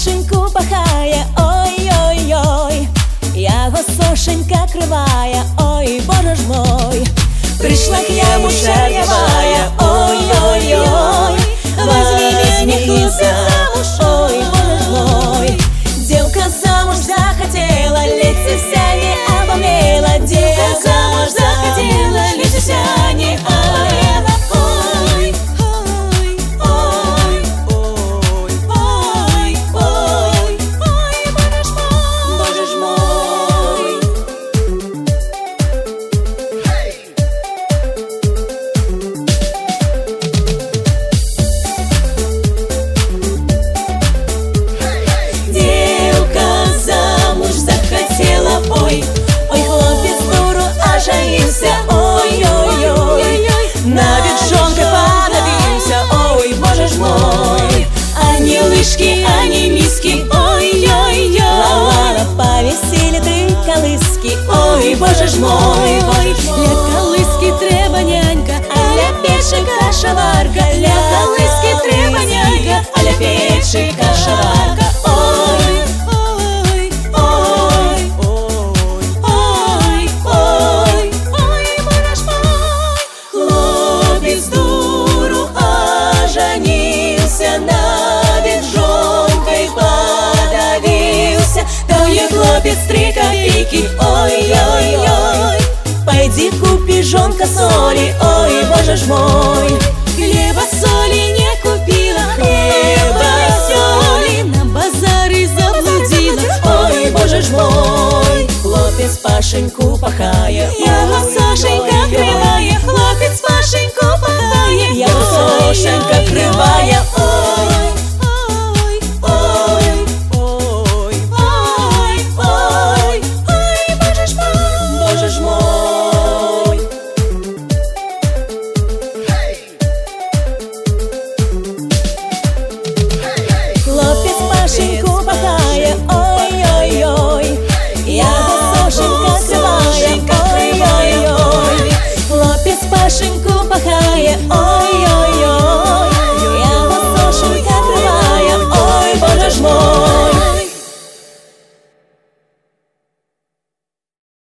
Пашеньку пахає, ой-ой-ой, яго сошенька кривая, ой, боже ж мой. Пришла к яму шарьевая, ой-ой-ой, возьми меня замуж, ой, боже ж мой. Девка замуж захотела, лица вся не обомлела. Девка замуж захотела, лица вся не обомлела. Ой, ой, ой, ой, ой, ой, ой, боже ж мой. Девка замуж захотела, ой, ой, хлопец дуру оженился, ой-ой-ой, на ветчонкой подавился, ой, боже ж мой. Они лыжки, они миски, ой-ой-ой, лавара повесили три колыски, ой, боже ж мой. Для колыски треба нянька, а для печи кашаварка. Для колыски треба нянька, а для печи кашаварка. Ой, ой, ой, ой, ой, ой, боже ж мой. Хлопец дуру оженился, на ветчонкой подавился. Дал ей хлопец 3 копейки, ой-ой-ой, пойди купи, жонка, соли, ой, боже ж мой. Хлеба соли не купила, хлеба соли на базаре заблудила, ой, боже ж мой. Хлопец Пашеньку пахая,